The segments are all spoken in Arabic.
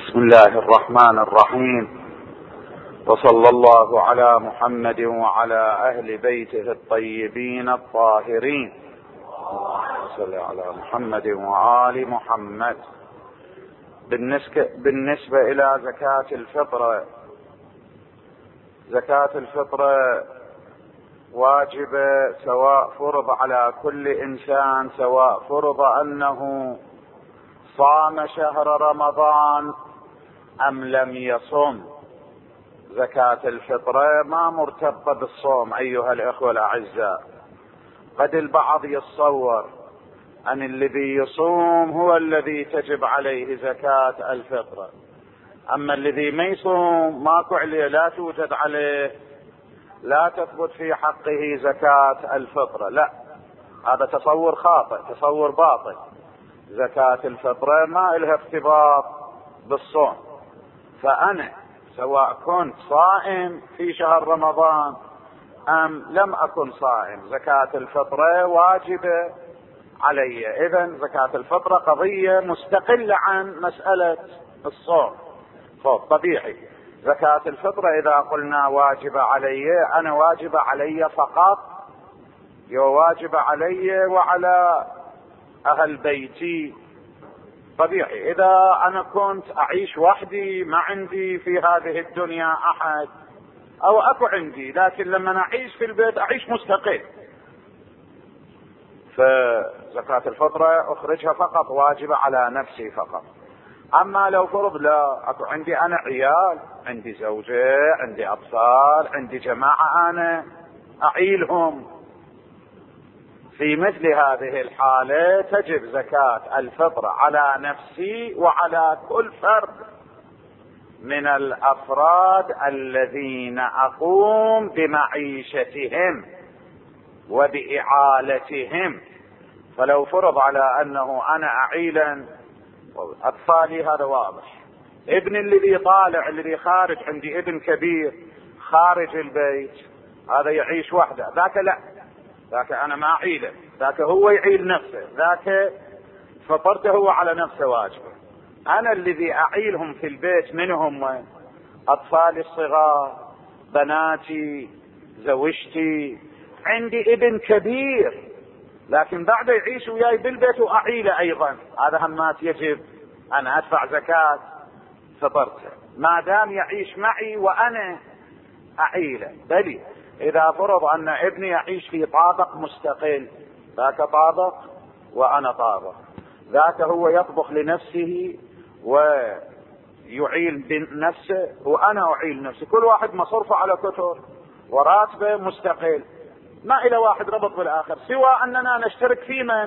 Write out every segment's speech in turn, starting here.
بسم الله الرحمن الرحيم، وصلى الله على محمد وعلى أهل بيته الطيبين الطاهرين. صلى على محمد وآل محمد. بالنسبة إلى زكاة الفطرة، زكاة الفطرة واجبة سواء فرض على كل إنسان، سواء فرض أنه صام شهر رمضان أم لم يصم. زكاة الفطرة ما مرتبطة بالصوم أيها الأخوة الأعزاء. قد البعض يتصور أن الذي يصوم هو الذي تجب عليه زكاة الفطرة، أما الذي ما يصوم ماكو عليه، لا توجد عليه، لا تثبت في حقه زكاة الفطرة. لا، هذا تصور خاطئ، تصور باطل. زكاة الفطرة ما لها ارتباط بالصوم، فأنا سواء كنت صائم في شهر رمضان أم لم أكن صائم، زكاة الفطرة واجبة علي. إذن زكاة الفطرة قضية مستقلة عن مسألة الصوم. طبيعي زكاة الفطرة إذا قلنا واجبة علي، أنا واجبة علي فقط، واجبة علي وعلى أهل بيتي. طبيعي إذا أنا كنت أعيش وحدي، ما عندي في هذه الدنيا أحد، أو أكو عندي لكن لما أعيش في البيت أعيش مستقل، فزكاة الفطرة أخرجها فقط واجبة على نفسي فقط. أما لو فرض لا أكو عندي أنا عيال، عندي زوجة، عندي أطفال، عندي جماعة أنا أعيلهم، في مثل هذه الحالة تجب زكاة الفطرة على نفسي وعلى كل فرد من الأفراد الذين أقوم بمعيشتهم وبإعالتهم. فلو فرض على أنه أنا أعيلا أطفالي، هذا واضح. ابن الذي طالع، الذي خارج، عندي ابن كبير خارج البيت، هذا يعيش وحده، ذاك لا، ذاك أنا ما أعيله، ذاك هو يعيل نفسه، ذاك فطرته هو على نفسه واجبه. أنا الذي أعيلهم في البيت منهم أطفالي الصغار، بناتي، زوجتي، عندي ابن كبير لكن بعد يعيش وياي بالبيت وأعيله أيضا، هذا همات يجب أن أدفع زكاة فطرته ما دام يعيش معي وأنا أعيله. بل إذا فرض أن ابني يعيش في طابق مستقل، ذاك طابق وأنا طابق، ذاك هو يطبخ لنفسه ويعيل بنفسه وأنا أعيل نفسي، كل واحد مصرفه على كتر وراتبه مستقل، ما إلى واحد ربط بالآخر، سوى أننا نشترك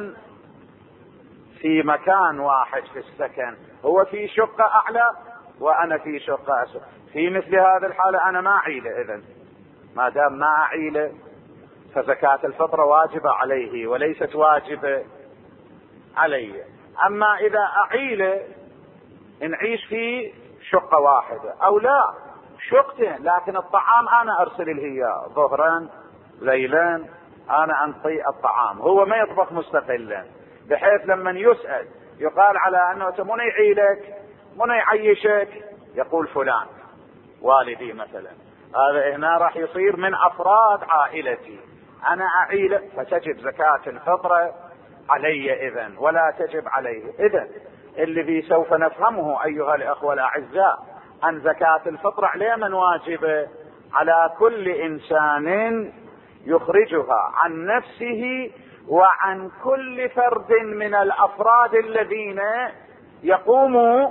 في مكان واحد في السكن، هو في شقة أعلى وأنا في شقة أسفل. في مثل هذه الحالة أنا ما أعيله، إذن ما دام ما أعيله فزكاة الفطرة واجبة عليه وليست واجبة علي. أما إذا أعيله نعيش في شقة واحدة أو لا شقتين، لكن الطعام أنا أرسل له ظهرا ليلا، أنا أنطي الطعام، هو ما يطبخ مستقلا، بحيث لما يسأل يقال على أنه من يعيلك، من يعيشك، يقول فلان والدي مثلا، هذا هنا راح يصير من أفراد عائلتي، أنا أعيله، فتجب زكاة الفطرة علي إذن ولا تجب عليه. إذن الذي سوف نفهمه أيها الأخوة الأعزاء أن زكاة الفطرة عليه من واجبة على كل إنسان يخرجها عن نفسه وعن كل فرد من الأفراد الذين يقوموا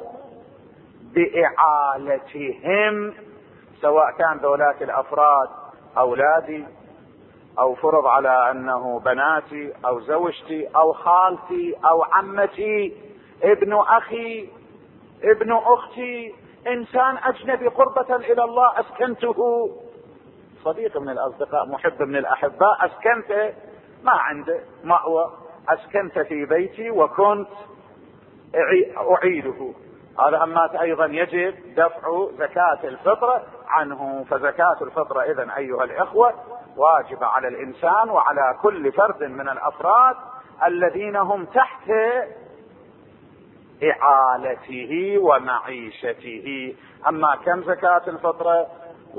بإعالتهم، سواء كان ذولاك الأفراد أولادي، أو فرض على أنه بناتي أو زوجتي أو خالتي أو عمتي، ابن أخي، ابن أختي، إنسان أجنبي قربة إلى الله أسكنته، صديق من الأصدقاء، محب من الأحباء، أسكنته، ما عنده مأوى، أسكنت في بيتي وكنت أعيده، هذا همات أيضا يجب دفع زكاة الفطرة عنه. فزكاة الفطرة إذن أيها الإخوة واجب على الإنسان وعلى كل فرد من الأفراد الذين هم تحت إعالته ومعيشته. أما كم زكاة الفطرة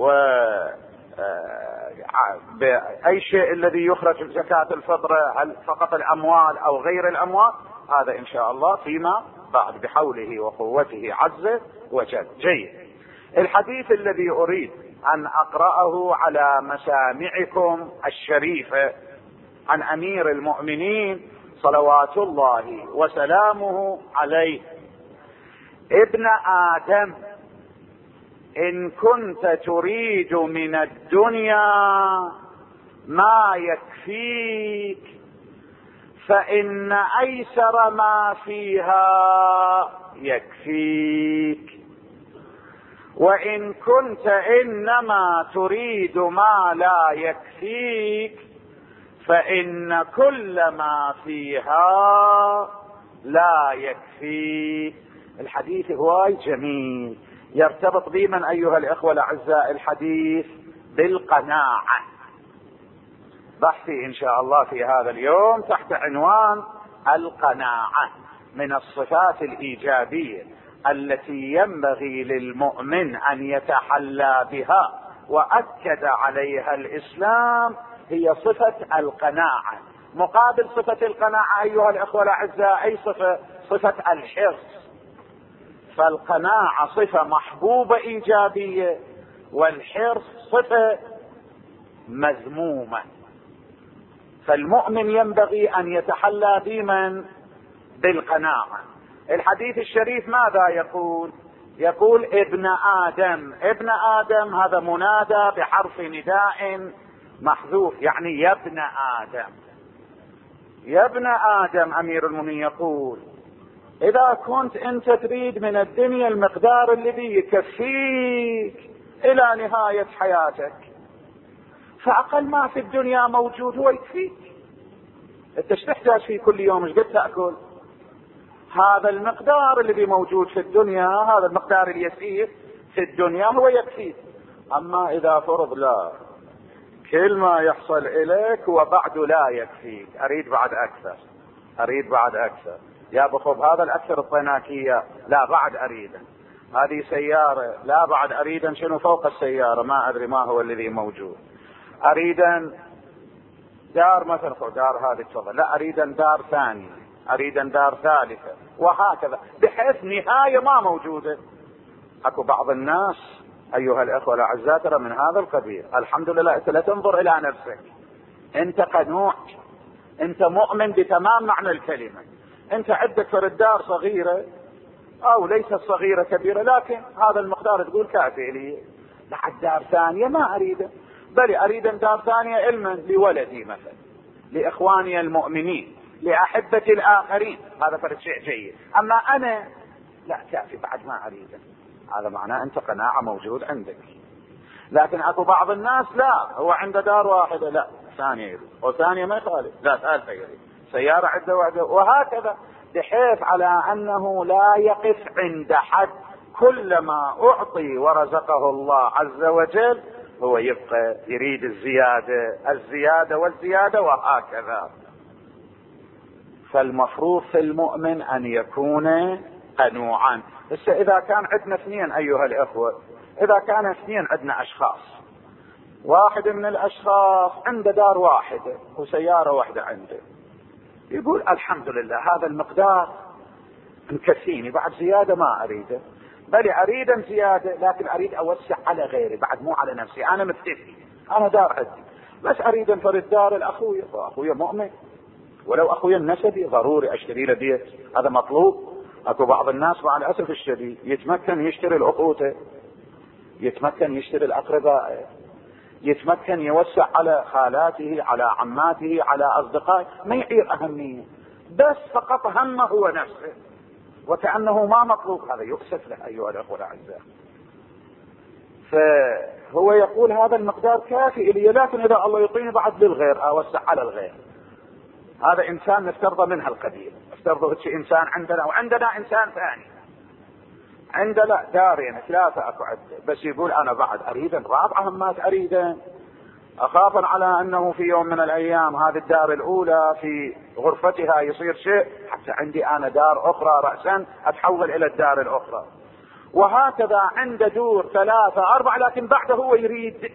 بأي شيء الذي يخرج زكاة الفطرة، هل فقط الأموال أو غير الأموال؟ هذا إن شاء الله فيما بعد بحوله وقوته عز وجل. جيد. الحديث الذي أريد أن أقرأه على مسامعكم الشريفة عن أمير المؤمنين صلوات الله وسلامه عليه: ابن آدم، إن كنت تريد من الدنيا ما يكفيك فإن أيسر ما فيها يكفيك، وإن كنت إنما تريد ما لا يكفيك فإن كل ما فيها لا يكفيك. الحديث هواي جميل، يرتبط ضمن أيها الإخوة الأعزاء الحديث بالقناعة. بحثي إن شاء الله في هذا اليوم تحت عنوان القناعة، من الصفات الإيجابية التي ينبغي للمؤمن أن يتحلى بها، وأكد عليها الإسلام، هي صفة القناعة. مقابل صفة القناعة أيها الإخوة الأعزاء أي صفة؟ صفة الحرص. فالقناعة صفة محبوبة إيجابية، والحرص صفة مذمومة. فالمؤمن ينبغي أن يتحلى دائما بالقناعة. الحديث الشريف ماذا يقول؟ يقول ابن آدم. ابن آدم هذا منادى بحرف نداء محذوف، يعني يا ابن آدم. يا ابن آدم، أمير المؤمنين يقول إذا كنت أنت تريد من الدنيا المقدار الذي يكفيك إلى نهاية حياتك، فأقل ما في الدنيا موجود هو يكفيك. أنت ايش تحتاج فيه كل يوم؟ ايش قد تأكل؟ هذا المقدار الذي موجود في الدنيا، هذا المقدار اليسير في الدنيا هو يكفيك. أما إذا فرض لا، كل ما يحصل إليك وبعد لا يكفيك، أريد بعد أكثر، أريد بعد أكثر. يا بخب هذا الأكثر الطيناكية، لا بعد أريدا. هذه سيارة، لا بعد أريدا شنو فوق السيارة، ما أدري ما هو الذي موجود. أريدا دار مثلا فوق دار هذه تفضل، لا أريدا دار ثانية، أريدا دار ثالثة، وهكذا بحيث نهاية ما موجودة. أكو بعض الناس أيها الأخوة الأعزاء ترى من هذا القبيل. الحمد لله أنت لا تنظر إلى نفسك، أنت قنوع، أنت مؤمن بتمام معنى الكلمة. أنت عندك فرد دار صغيرة أو ليست صغيرة كبيرة، لكن هذا المقدار تقول كافي لي. بعد دار ثانية ما أريده، بل أريد دار ثانية علما لولدي مثلا، لإخواني المؤمنين، لأحبتي الآخرين، هذا فرد شيء جيد. أما أنا لا، كافي بعد ما أريده. هذا معناه أنت قناعة موجود عندك. لكن أكو بعض الناس لا، هو عنده دار واحدة، لا ثانية يريد، وثانية ما يخالف، لا ثالثة يريد، سيارة عنده واحدة، وهكذا، بحيث على أنه لا يقف عند حد. كلما أعطي ورزقه الله عز وجل هو يبقى يريد الزيادة، الزيادة والزيادة، وهكذا. فالمفروض في المؤمن أن يكون قنوعا. بس إذا كان عندنا اثنين أيها الأخوة، إذا كان اثنين عندنا أشخاص، واحد من الأشخاص عنده دار واحدة وسيارة واحدة عنده، يقول الحمد لله هذا المقدار مكفيني، بعد زيادة ما أريده، بل أريد زيادة، لكن أريد أوسع على غيري بعد، مو على نفسي. أنا مكتفي، أنا دار عندي، بس أريد أنفرد دار الأخوية، وأخويا مؤمن، ولو أخويا النسبي ضروري أشتري له بيت، هذا مطلوب. أكو بعض الناس مع الأسف الشديد يتمكن يشتري الأخوته، يتمكن يشتري الأقرباء، يتمكن يوسع على خالاته، على عماته، على أصدقائه، ما يعير أهمية، بس فقط همه هو نفسه، وكأنه ما مطلوب. هذا يؤسف له أيها الأخوة الأعزاء. فهو يقول هذا المقدار كافي إلي، لكن إذا الله يعطيني بعد للغير أوسع على الغير. هذا إنسان نفترض منها القديم، نفترضه إنسان عندنا، وعندنا إنسان ثاني عندنا دارين ثلاثة أكو عنده، بس يقول أنا بعد أريد رابعة همات أريد. أخافا على أنه في يوم من الأيام هذه الدار الأولى في غرفتها يصير شيء، حتى عندي أنا دار أخرى رأسا أتحول إلى الدار الأخرى، وهكذا عنده دور 3 4، لكن بعده هو يريد.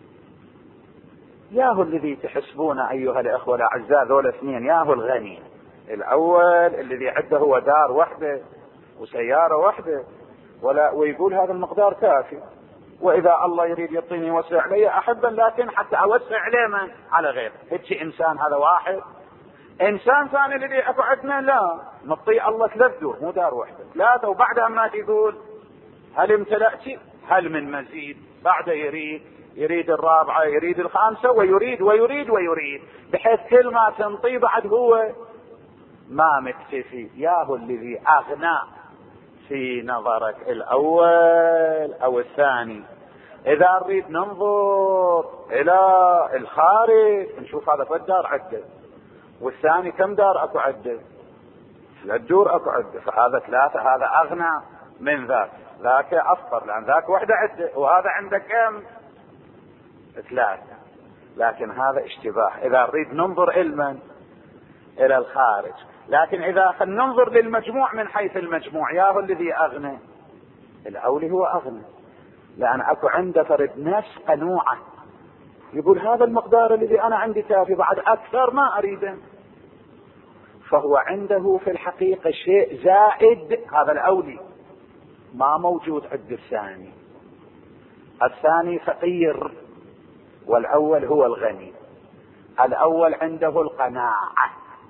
ياهو الذي تحسبون أيها الأخوة الأعزاء ذول اثنين، ياهو الغني الأول الذي عنده هو دار وحده وسيارة وحده، ويقول هذا المقدار كافي، وإذا الله يريد يعطيني يوسع علي أحبا، لكن حتى أوسع عليه من على غيره. هيك إنسان هذا واحد. إنسان ثاني الذي أكو عندنا لا نطيع الله 3 دور مو دار واحدة 3، وبعدها ما تقول هل امتلأت هل من مزيد، بعده يريد الرابعة، يريد الخامسة، ويريد ويريد ويريد، بحيث كل ما تنطي بعد هو ما مكتفي. ياهو الذي أغنى في نظرك الأول أو الثاني. إذا نريد ننظر إلى الخارج نشوف هذا فد دار عده، والثاني كم دار أكو عده، 3 دور أكو عده، فهذا 3، هذا أغنى من ذاك أفضل، لأن ذاك وحدة عده وهذا عنده كم 3. لكن هذا اشتباه إذا نريد ننظر علما إلى الخارج. لكن إذا ننظر للمجموع من حيث المجموع، ياهو الذي أغنى الأولي هو أغنى، لأن أكو عنده فرد نفس قنوعة، يقول هذا المقدار الذي أنا عندي كافي، بعد أكثر ما أريده، فهو عنده في الحقيقة شيء زائد. هذا الأولي ما موجود عند الثاني. الثاني فقير والأول هو الغني. الأول عنده القناعة،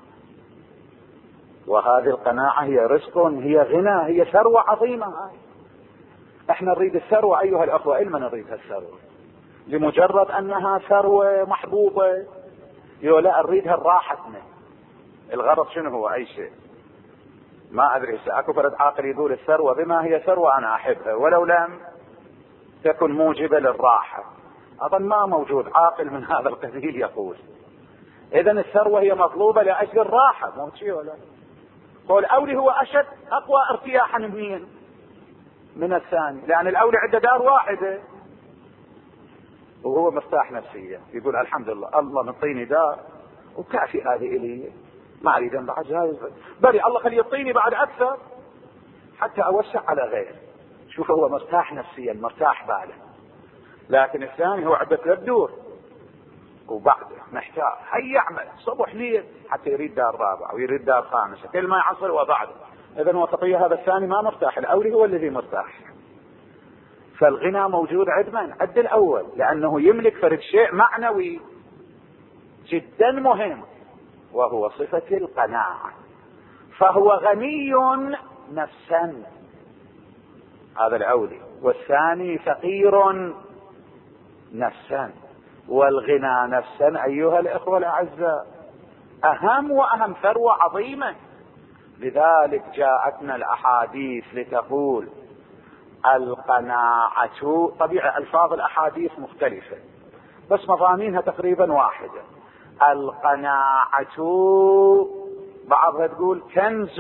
وهذه القناعة هي رزق، هي غنى، هي ثروة عظيمة. هاي احنا نريد الثروة أيها الأخوة، إلما نريد الثروة لمجرد أنها ثروة محبوبة، لا نريدها الراحتنا. الغرض شنو هو؟ أي شيء ما أدري. أكو فرد عاقل يقول الثروة بما هي ثروة أنا أحبها ولو لم تكن موجبة للراحة. أظن ما موجود عاقل من هذا القبيل يقول إذن الثروة هي مطلوبة لأجل الراحة، مو شيء ولا قول أولي هو أشد أقوى ارتياحا من الثاني، لأن الأولي عنده دار واحدة وهو مرتاح نفسيا، يقول الحمد لله الله مطيني دار وكافي هذه إلي، ما أريد أن بعد هذا، بل الله خلي يعطيني بعد أكثر حتى أوسع على غير. شوف هو مرتاح نفسيا مرتاح باله. لكن الثاني هو عنده 3 دور وبعده محتاج هيا يعمل صبح ليل حتى يريد دار رابعة ويريد دار خامسة، كل ما يحصل وبعده. إذن وتقي هذا الثاني ما مرتاح، الأولي هو الذي مرتاح. فالغنى موجود عند الأول، لأنه يملك فرد شيء معنوي جدا مهم وهو صفة القناعة، فهو غني نفسا هذا الأولي، والثاني فقير نفسا. والغنى نفسا أيها الإخوة الأعزاء أهم وأهم ثروة عظيمة. لذلك جاءتنا الأحاديث لتقول القناعة، طبيعة ألفاظ الأحاديث مختلفة بس مضامينها تقريبا واحدة. القناعة بعضها تقول كنز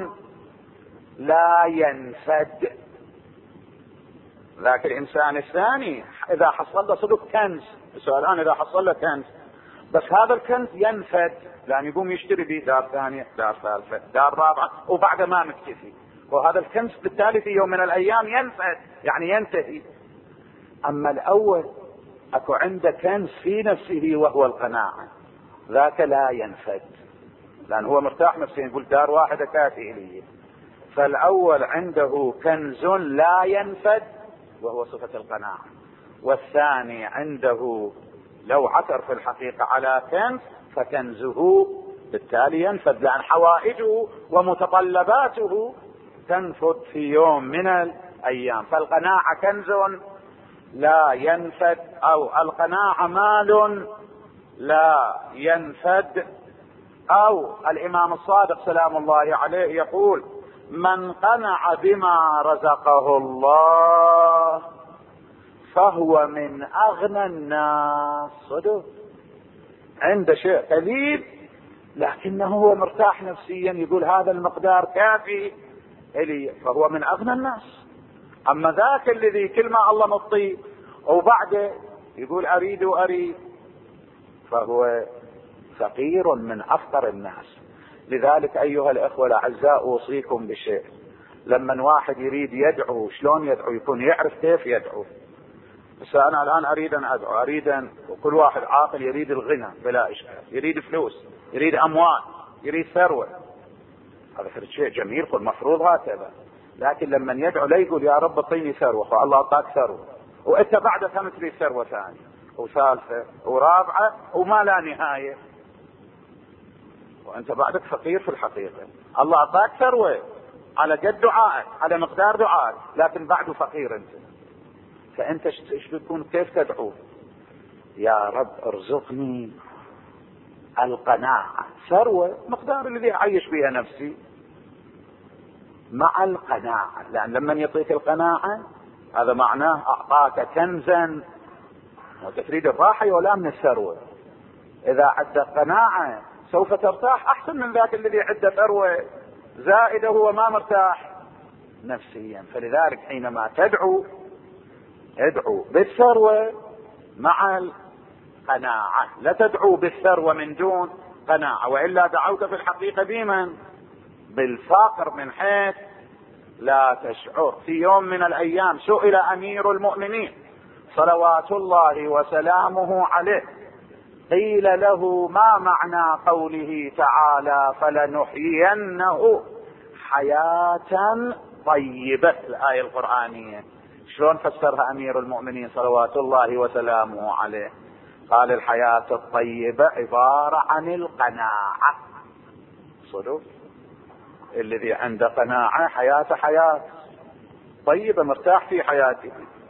لا ينفد. ذاك الإنسان الثاني إذا حصل له صدق كنز، السؤال إذا حصل له كنز بس هذا الكنز ينفد، لأن يقوم يشتري به دار ثانية دار ثالثة دار رابعة وبعد ما مكتفي، وهذا الكنز بالتالي في يوم من الأيام ينفد يعني ينتهي. أما الأول أكو عنده كنز في نفسه وهو القناعة، ذاك لا ينفد لأن هو مرتاح نفسيا، يقول دار واحدة كافية لي. فالأول عنده كنز لا ينفد وهو صفة القناعة، والثاني عنده لو عثر في الحقيقة على كنز فكنزه بالتالي ينفد، لأن حوائجه ومتطلباته تنفد في يوم من الأيام. فالقناعة كنز لا ينفد، أو القناعة مال لا ينفد. أو الإمام الصادق سلام الله عليه يقول من قنع بما رزقه الله فهو من أغنى الناس. صدق عنده شيء قليل لكنه هو مرتاح نفسيا، يقول هذا المقدار كافي إلي، فهو من أغنى الناس. أما ذاك الذي كل ما الله مطي وبعده يقول أريد فهو فقير من أفقر الناس. لذلك أيها الأخوة الأعزاء أوصيكم بشيء: لما واحد يريد يدعو، شلون يدعو؟ يكون يعرف كيف يدعو. بس أنا الآن أريد أن أدعو، وكل واحد عاقل يريد الغنى بلا إشكال، يريد فلوس، يريد أموال، يريد ثروة، هذا شيء جميل والمفروض هكذا. لكن لما يدعو لا يقول يا رب اعطيني ثروة، فالله أعطاك ثروة وأنت بعدها هم تريد ثروة ثانية وثالثة ورابعة وما لا نهاية، وأنت بعدك فقير في الحقيقة. الله أعطاك ثروة على قد دعائك، على مقدار دعائك، لكن بعده فقير أنت. فأنت ايش بتكون؟ كيف تدعو؟ يا رب ارزقني القناعة، ثروة مقدار الذي أعيش بها نفسي مع القناعة. لأن لما يعطيك القناعة هذا معناه أعطاك كنزا، وتريد الراحة ولا من الثروة. إذا عندك قناعة سوف ترتاح أحسن من ذاك الذي عنده ثروة زائدة هو ما مرتاح نفسيا. فلذلك حينما تدعو ادعو بالثروة مع القناعة، لا تدعو بالثروة من دون قناعة، وإلا دعوت في الحقيقة بمن؟ بالفقر من حيث لا تشعر. في يوم من الأيام سئل أمير المؤمنين صلوات الله وسلامه عليه، قيل له ما معنى قوله تعالى فلنحيينه حياة طيبة؟ الآية القرآنية شلون فسرها أمير المؤمنين صلوات الله وسلامه عليه؟ قال الحياة الطيبة عبارة عن القناعة. صدق الذي عنده قناعة حياته حياة طيبة، مرتاح في حياته.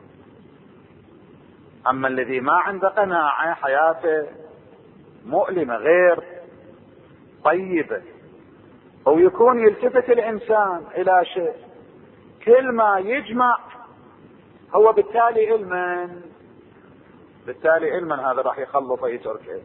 أما الذي ما عنده قناعة حياته مؤلمة غير طيبة. أو يكون يلتفت الإنسان إلى شيء، كل ما يجمع هو بالتالي علما هذا راح يخلط ويتركه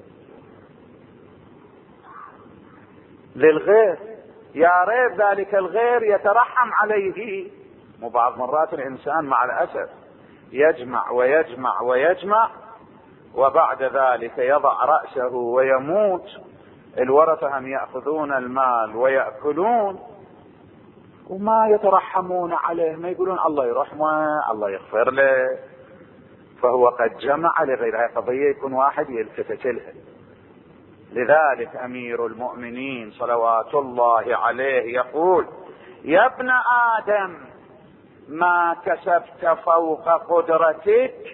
للغير. يا ريت ذلك الغير يترحم عليه. مو بعض مرات الإنسان مع الأسف يجمع ويجمع ويجمع، وبعد ذلك يضع رأسه ويموت، الورثة هم يأخذون المال ويأكلون وما يترحمون عليه، ما يقولون الله يرحمه الله يغفر له، فهو قد جمع لغير. هذه قضية يكون واحد يلتفت لها. لذلك أمير المؤمنين صلوات الله عليه يقول: يا ابن آدم ما كسبت فوق قدرتك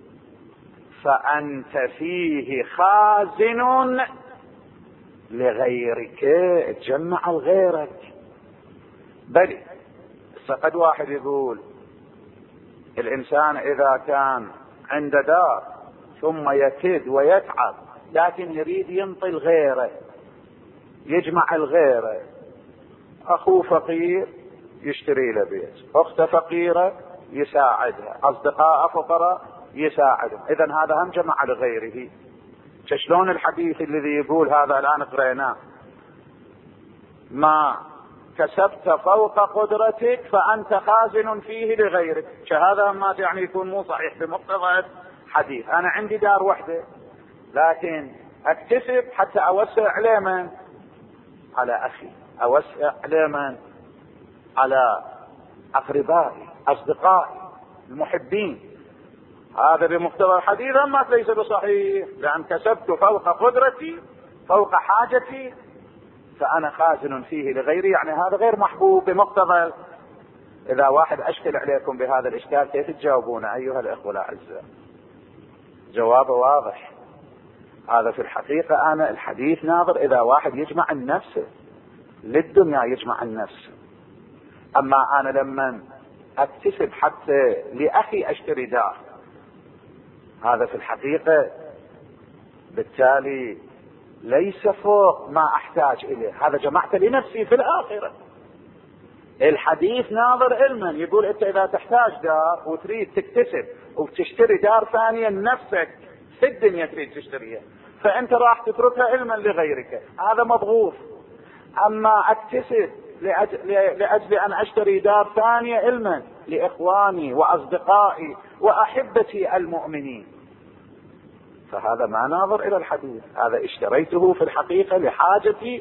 فأنت فيه خازن لغيرك. تجمع لغيرك. بل فقد واحد يقول الإنسان إذا كان عند دار ثم يكد ويتعب لكن يريد ينطي الغيره، يجمع الغيره، أخوه فقير يشتري له بيت، أخته فقيرة يساعدها، أصدقاء فقراء يساعدهم، إذا هذا هم جمع لغيره. شلون الحديث الذي يقول هذا الآن قريناه: ما كسبت فوق قدرتك فأنت خازن فيه لغيرك. هذا ما يعني يكون مو صحيح بمقتضى الحديث. أنا عندي دار وحدة لكن أكتسب حتى أوسع على من؟ على أخي، أوسع على من؟ على أقربائي، أصدقائي، المحبين. هذا بمقتضى الحديث أما ليس بصحيح، لأن كسبت فوق قدرتي فوق حاجتي فأنا خازن فيه لغيري، يعني هذا غير محبوب بمقتضى. إذا واحد أشكل عليكم بهذا الإشكال كيف تجاوبون أيها الأخوة الأعزاء؟ جوابه واضح. هذا في الحقيقة أنا الحديث ناظر إذا واحد يجمع النفس للدنيا، يجمع النفس. أما أنا لما أكتسب حتى لأخي أشتري دار، هذا في الحقيقة بالتالي ليس فوق ما أحتاج إليه، هذا جمعت لنفسي في الآخرة. الحديث ناظر علما، يقول أنت إذا تحتاج دار وتريد تكتسب وتشتري دار ثانية لنفسك في الدنيا تريد تشتريها، فأنت راح تتركها علما لغيرك، هذا مضغوط. أما أكتسب لأجل أن أشتري دار ثانية علما لإخواني وأصدقائي وأحبتي المؤمنين، فهذا ما ناظر إلى الحديث، هذا اشتريته في الحقيقة لحاجتي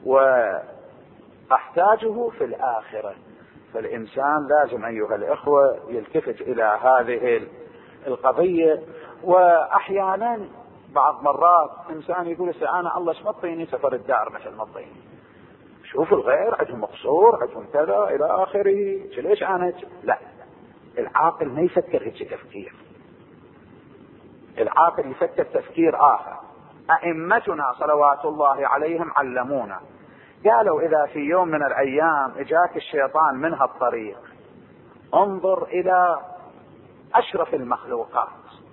وأحتاجه في الآخرة. فالإنسان لازم أيها الإخوة يلتفت إلى هذه القضية. وأحيانا بعض مرات إنسان يقول أنا الله ايش مطيني سفر الدار مثل مطيني، شوف الغير عندهم مقصور عندهم كذا إلى آخره، ليش أنا لا. العاقل ما يفكر هيك تفكير، العاقل يفكر تفكير آخر. أئمتنا صلوات الله عليهم علمونا، قالوا إذا في يوم من الأيام إجاك الشيطان من هالطريق، انظر إلى أشرف المخلوقات،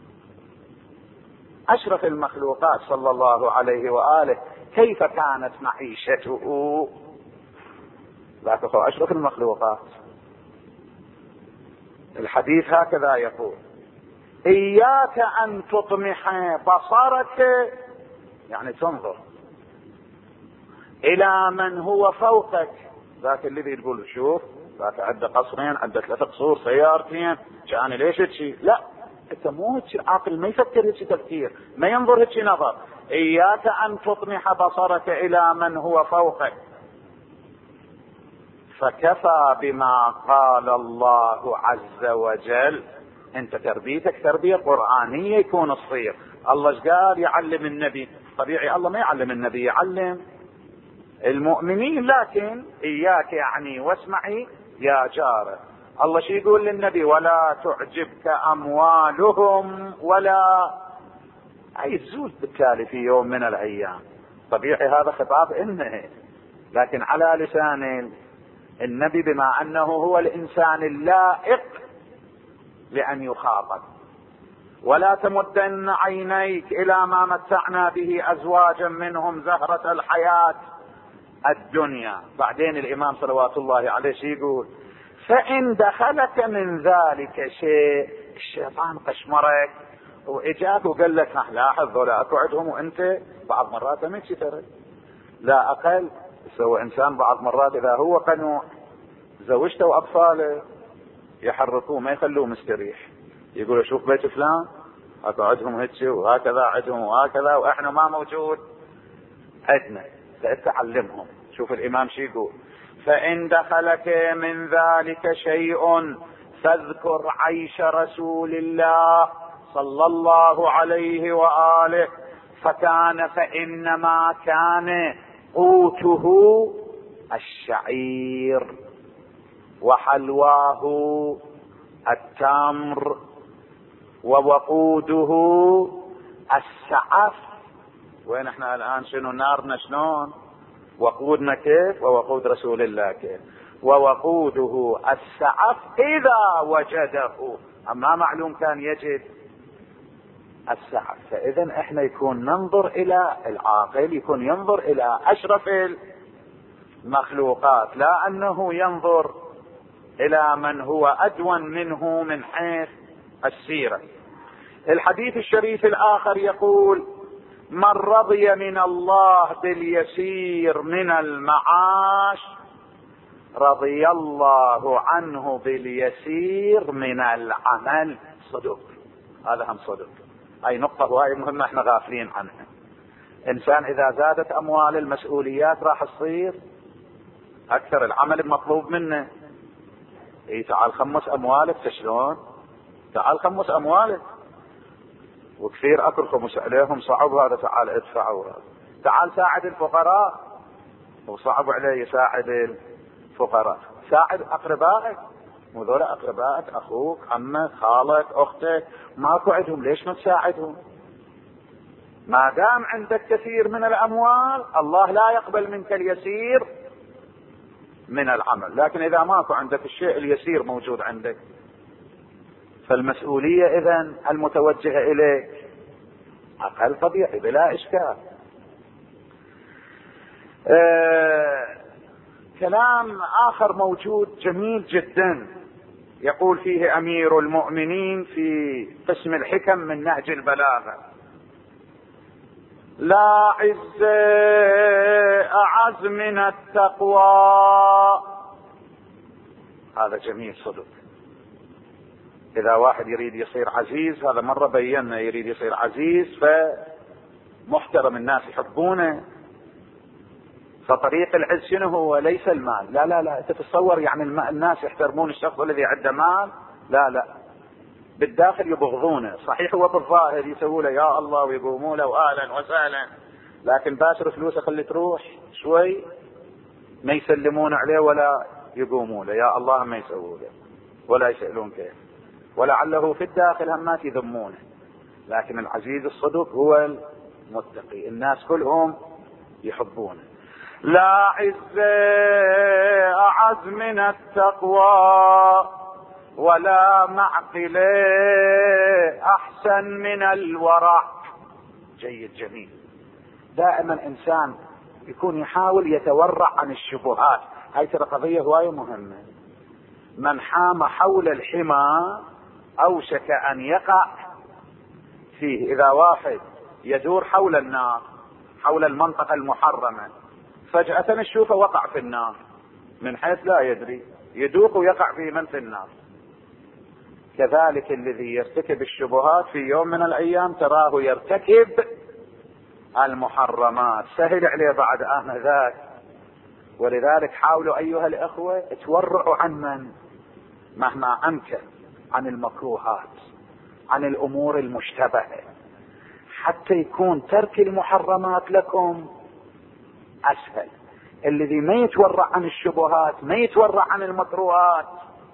أشرف المخلوقات صلى الله عليه وآله كيف كانت معيشته. لا تخو أشرف المخلوقات. الحديث هكذا يقول: إياك أن تطمح بصرك، يعني تنظر إلى من هو فوقك. ذاك الذي تقول شوف ذاك عنده قصرين عنده 3 قصور سيارتين كان ليش هيك؟ لا، انت مو هيك. عاقل ما يفكر هيك تفكير، ما ينظر هيك نظر. إياك أن تطمح بصرك إلى من هو فوقك، فكفى بما قال الله عز وجل. انت تربيتك تربية قرآنية يكون الصير. الله ايش قال؟ يعلم النبي. طبيعي الله ما يعلم النبي، يعلم المؤمنين. لكن إياك يعني واسمعي يا جاره. الله شي يقول للنبي؟ ولا تعجبك أموالهم ولا أي الزول. بالتالي في يوم من الأيام طبيعي هذا خطاب إنه، لكن على لسان النبي بما أنه هو الإنسان اللائق لأن يخاطب. ولا تمدن عينيك إلى ما متعنا به أزواجا منهم زهرة الحياة الدنيا. بعدين الإمام صلوات الله عليه يقول: فإن دخلك من ذلك شيء، الشيطان قشمرك وإجاك وقال لك لاحظ ولا أقعدهم وأنت بعض مرات ما تشتري لا أقل. سوى إنسان بعض مرات إذا هو قنوع زوجته وأطفاله يحركوه ما يخلوه مستريح، يقولوا شوف بيت فلان أقعدهم هيك وهكذا عدهم وهكذا وإحنا ما موجود عدنا. فأتعلمهم. شوف الإمام شي يقول: فإن دخلك من ذلك شيء فاذكر عيش رسول الله صلى الله عليه وآله، فإنما كان قوته الشعير وحلواه التمر ووقوده السعف. وين احنا الآن؟ شنو نارنا شلون؟ وقودنا كيف؟ ووقود رسول الله كيف؟ ووقوده السعف إذا وجده. أما معلوم كان يجد السعف. فإذا احنا يكون ننظر إلى العاقل، يكون ينظر إلى أشرف المخلوقات، لا أنه ينظر إلى من هو أدون منه من حيث السيرة. الحديث الشريف الآخر يقول: من رضي من الله باليسير من المعاش رضي الله عنه باليسير من العمل. صدق، هذا هم صدق. أي نقطة وهي مهمة احنا غافلين عنها. إنسان إذا زادت أموال المسؤوليات راح تصير أكثر، العمل المطلوب منه. تعال خمس أموالك. شلون؟ تعال خمس أموالك. وكثير أكل خمس عليهم صعب، هذا تعال ادفعوا. تعال ساعد الفقراء، وصعب عليه يساعد الفقراء. ساعد أقربائك، وذول أقربائك أخوك عمك خالك أختك ماكو عندهم، ليش ما تساعدهم؟ ما دام عندك كثير من الأموال الله لا يقبل منك اليسير من العمل. لكن إذا ماكو عندك الشيء اليسير موجود عندك، فالمسؤولية إذن المتوجهة إليك أقل، طبيعي بلا إشكال. كلام آخر موجود جميل جدا يقول فيه أمير المؤمنين في قسم الحكم من نهج البلاغة: لا عز أعز من التقوى. هذا جميل صدق. إذا واحد يريد يصير عزيز، هذا مرة بينا، يريد يصير عزيز فمحترم الناس يحبونه، فطريق العز شنو هو؟ ليس المال. لا لا لا، انت تتصور يعني الناس يحترمون الشخص الذي عنده مال؟ لا لا، بالداخل يبغضونه. صحيح هو بالظاهر يسووا له يا الله ويقوموا له واهلا وسهلا، لكن باشر فلوسه خلي تروح شوي ما يسلمون عليه ولا يقوموا له يا الله، ما يسووا له ولا يسألون كيف، ولعله في الداخل همات يذمونه. لكن العزيز الصدق هو المتقي، الناس كلهم يحبونه. لا عز أعز من التقوى ولا معقل أحسن من الورع. جيد جميل. دائما إنسان يكون يحاول يتورع عن الشبهات، هاي ترى قضية هواية مهمة. من حام حول الحمى أوشك أن يقع فيه. إذا واحد يدور حول النار، حول المنطقة المحرمة، فجأة نشوفه وقع في النار من حيث لا يدري، يدوق ويقع في من في النار. كذلك الذي يرتكب الشبهات في يوم من الأيام تراه يرتكب المحرمات، سهل عليه بعد آنذاك. ولذلك حاولوا أيها الأخوة تورعوا عن من مهما أمكن عن المكروهات، عن الأمور المشتبهة، حتى يكون ترك المحرمات لكم أسهل. الذي ما يتورع عن الشبهات، ما يتورع عن المكروهات،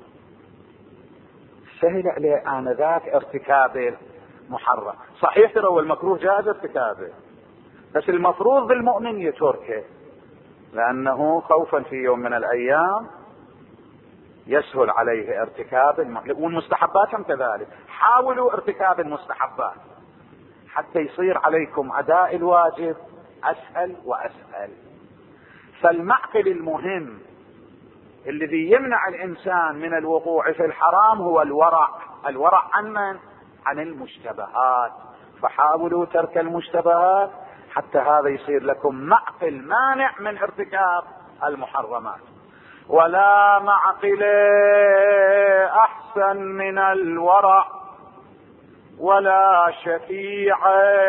سهل عليه آنذاك ارتكاب المحرم. صحيح ترى المكروه جائز ارتكابه، بس المفروض بالمؤمن يتركه، لأنه خوفا في يوم من الأيام يسهل عليه ارتكاب والمستحبات هم كذلك. حاولوا ارتكاب المستحبات حتى يصير عليكم أداء الواجب أسهل وأسهل. فالمعقل المهم الذي يمنع الإنسان من الوقوع في الحرام هو الورع. الورع عن من؟ عن المشتبهات. فحاولوا ترك المشتبهات حتى هذا يصير لكم معقل مانع من ارتكاب المحرمات. ولا معقل أحسن من الورع ولا شفيع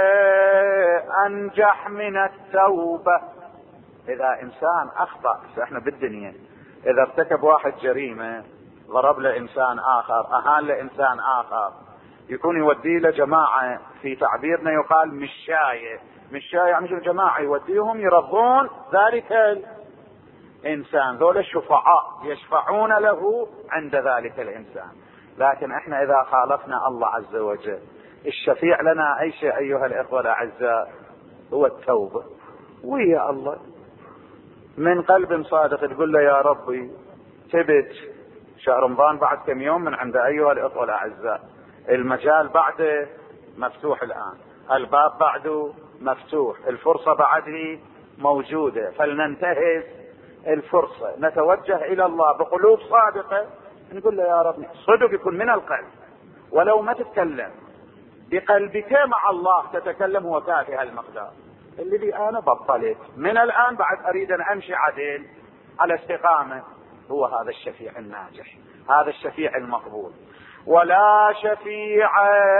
أنجح من التوبة. إذا إنسان أخطأ، احنا بالدنيا إذا ارتكب واحد جريمة، ضرب له إنسان آخر، أهان له إنسان آخر، يكون يودي له جماعة، في تعبيرنا يقال مشاية. مشاية يعني جماعة يوديهم يرضون ذلك الإنسان، ذول الشفعاء يشفعون له عند ذلك الإنسان. لكن احنا إذا خالفنا الله عز وجل، الشفيع لنا أي شيء أيها الإخوة الأعزاء؟ هو التوبة. ويا الله من قلب صادق تقول له يا ربي تبت شهر رمضان بعد كم يوم من عند أيها الإخوة الأعزاء، المجال بعده مفتوح الآن، الباب بعده مفتوح، الفرصة بعده موجودة، فلننتهز الفرصة، نتوجه إلى الله بقلوب صادقة، نقول له يا رب. صدق يكون من القلب، ولو ما تتكلم بقلبك مع الله تتكلم، هو كافي هالمقدار. الذي أنا بطلت من الآن بعد أريد أن أمشي عدل على استقامة، هو هذا الشفيع الناجح، هذا الشفيع المقبول. ولا شفيع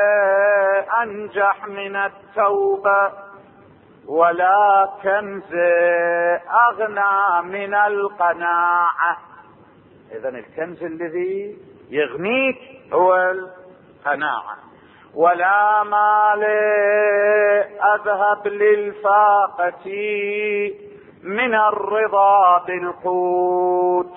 أنجح من التوبة ولا كنز أغنى من القناعة. إذن الكنز الذي يغنيك هو القناعة. ولا مال أذهب للفاقة من الرضا بالقوت.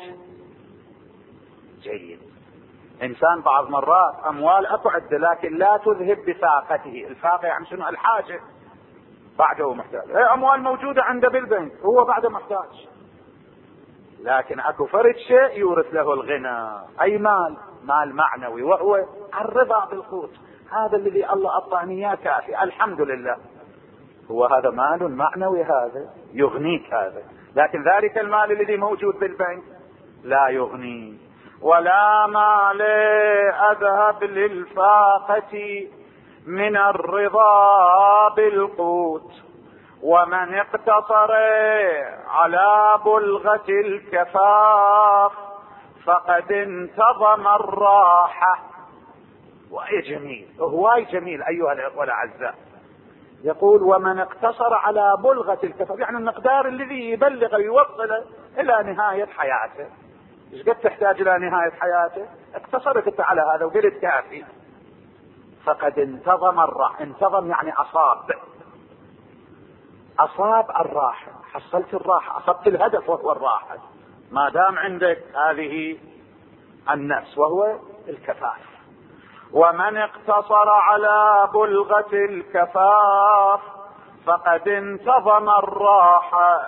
جيد. إنسان بعض مرات أموال أقعد لكن لا تذهب بفاقته. الفاقة يعني شنو؟ الحاجة، بعده محتاج. أموال موجودة عنده بالبنك، هو بعده محتاج، لكن أكو فرد شيء يورث له الغنى. أي مال؟ مال معنوي، وهو الرضا بالقوت. هذا الذي الله أعطاني إياه كافي، الحمد لله. هو هذا مال معنوي، هذا يغنيك هذا، لكن ذلك المال الذي موجود بالبنك لا يغني. ولا مال أذهب للفاقة من الرضا بالقوت. ومن اقتصر على بلغة الكفاف فقد انتظم الراحة. هواي جميل، هواي جميل أيها الأخوة الأعزاء. يقول ومن اقتصر على بلغة الكفاف، يعني المقدار الذي يبلغ ويوصله إلى نهاية حياته. ايش قد تحتاج إلى نهاية حياته؟ اقتصرت انت على هذا وقلت كافي، فقد انتظم الراحة. انتظم يعني أصاب الراحة، حصلت الراحة، أصبت الهدف وهو الراحة، ما دام عندك هذه النفس وهو الكفاف. ومن اقتصر على بلغة الكفاف فقد انتظم الراحة.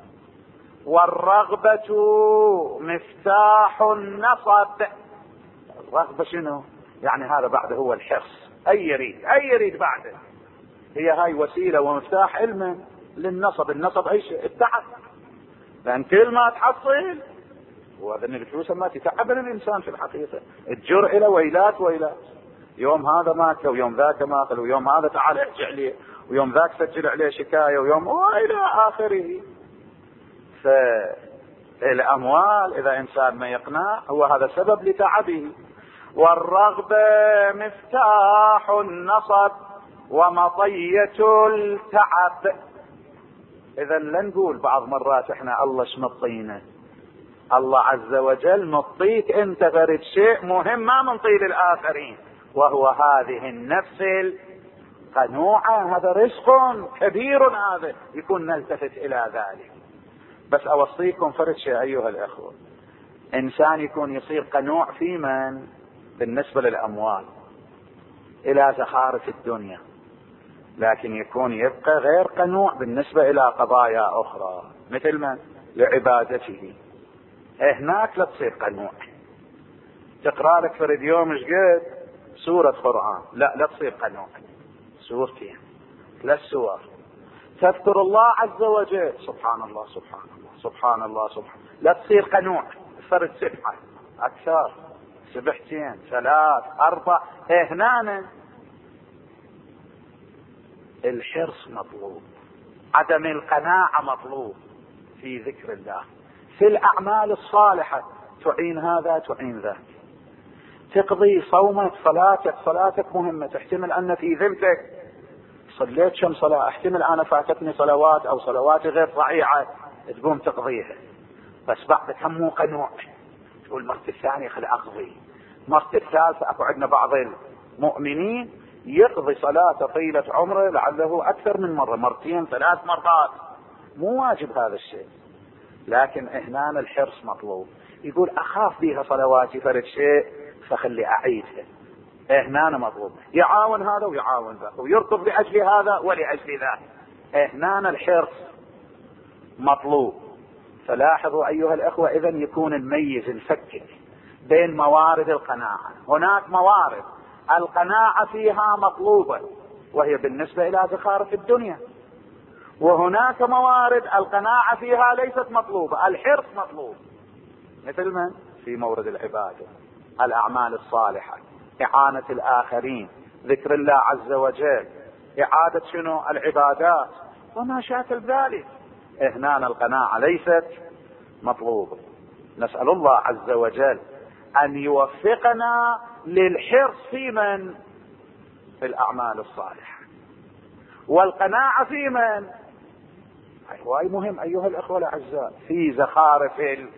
والرغبة مفتاح النصب. الرغبة شنو؟ يعني هذا بعده هو الحرص، أي يريد بعده. هي هاي وسيلة ومفتاح علما للنصب. النصب أي شيء؟ التعب. لأن كل ما تحصل، وهذا الفلوس ما تتعب الإنسان في الحقيقة، تجر إلى ويلات، يوم هذا ماكل ويوم ذاك ماكل ويوم هذا تعال احكي عليه ويوم ذاك سجل عليه شكاية ويوم وإلى آخره. فالأموال إذا إنسان ما يقنع هو هذا سبب لتعبه. والرغبة مفتاح النصب ومطية التعب. إذا لا نقول بعض مرات إحنا الله شمطينا، الله عز وجل مطيك أنت فرد شيء مهم ما منطي للآخرين، وهو هذه النفس القنوعة. هذا رزق كبير، هذا يكون نلتفت إلى ذلك. بس أوصيكم فرد شيء أيها الأخوة، إنسان يكون يصير قنوع في من؟ بالنسبة للأموال إلى زخارف الدنيا، لكن يكون يبقى غير قنوع بالنسبة إلى قضايا أخرى مثل من؟ لعبادته. هناك لا تصير قنوع. تقرأ لك فرد يوم ايش قد سورة قرآن، لا تصير قنوع. سورتين 3 سور تذكر الله عز وجل، سبحان الله سبحان الله سبحان الله سبحان، لا تصير قنوع. فرد سبحة أكثر، سبحتين 3 4. هنا الحرص مطلوب، عدم القناعة مطلوب في ذكر الله، في الأعمال الصالحة تعين هذا تعين ذاك. تقضي صومك، صلاتك مهمة، تحتمل أن في ذمتك صليت كم صلاة، احتمل أنا فاتتني صلوات أو صلواتي غير صحيحة، تقوم تقضيها، بس بعدك هم مو قنوع. تقول مرة الثانية خل أقضي، مرة الثالثة. أكو عندنا بعض المؤمنين يقضي صلاة طيلة عمره لعله أكثر من مرة، 2 3 مرات، مو واجب هذا الشيء، لكن هنا الحرص مطلوب. يقول أخاف بها صلواتي فرد شيء فخلي أعيدها. هنا مطلوب، يعاون هذا ويعاون ذا ويركض لأجل هذا ولأجل ذاك. هنا الحرص مطلوب. فلاحظوا أيها الأخوة، إذن يكون الميز نفكك بين موارد القناعة. هناك موارد القناعة فيها مطلوبة وهي بالنسبة إلى زخارف الدنيا، وهناك موارد القناعة فيها ليست مطلوبة، الحرص مطلوب. مثل من؟ في مورد العبادة، الأعمال الصالحة، إعانة الآخرين، ذكر الله عز وجل، إعادة شنو؟ العبادات وما شاكل ذلك. هنا القناعة ليست مطلوبة. نسأل الله عز وجل أن يوفقنا للحرص في من؟ في الأعمال الصالحة. والقناعة في من؟ هاي مهم أيها الأخوة الأعزاء، في زخارف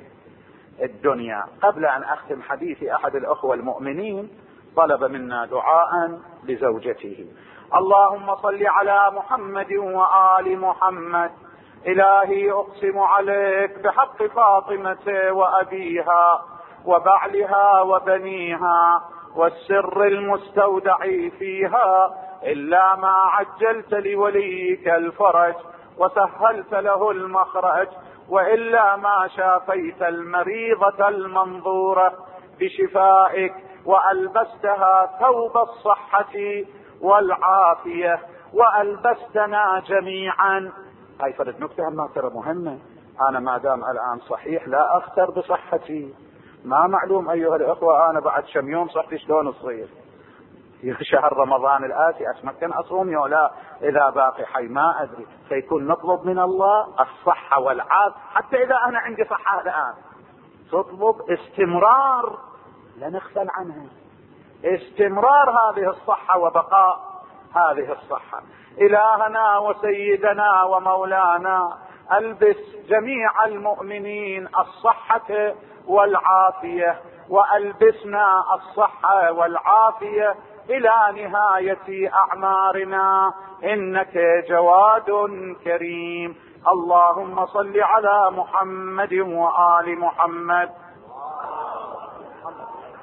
الدنيا. قبل أن أختم حديثي، أحد الأخوة المؤمنين طلب منا دعاء لزوجته. اللهم صل على محمد وآل محمد. إلهي أقسم عليك بحق فاطمة وأبيها وبعلها وبنيها والسر المستودع فيها، إلا ما عجلت لوليك الفرج وسهلت له المخرج، وإلا ما شافيت المريضة المنظورة بشفائك وألبستها ثوب الصحة والعافية وألبستنا جميعا. هاي فرد نكتة ما ترى مهمة. أنا ما دام الآن صحيح لا أختر بصحتي، ما معلوم أيها الأخوة أنا بعد كم يوم صحتي شلون تصير. في شهر رمضان الآتي أتمكن أصوم يا لا، إذا باقي حي ما أدري. فيكون نطلب من الله الصحة والعافية، حتى إذا أنا عندي صحة الآن تطلب استمرار لا نغفل عنها. استمرار هذه الصحة وبقاء هذه الصحة. إلهنا وسيدنا ومولانا، ألبس جميع المؤمنين الصحة والعافية، وألبسنا الصحة والعافية إلى نهاية أعمارنا، إنك جواد كريم. اللهم صل على محمد وآل محمد.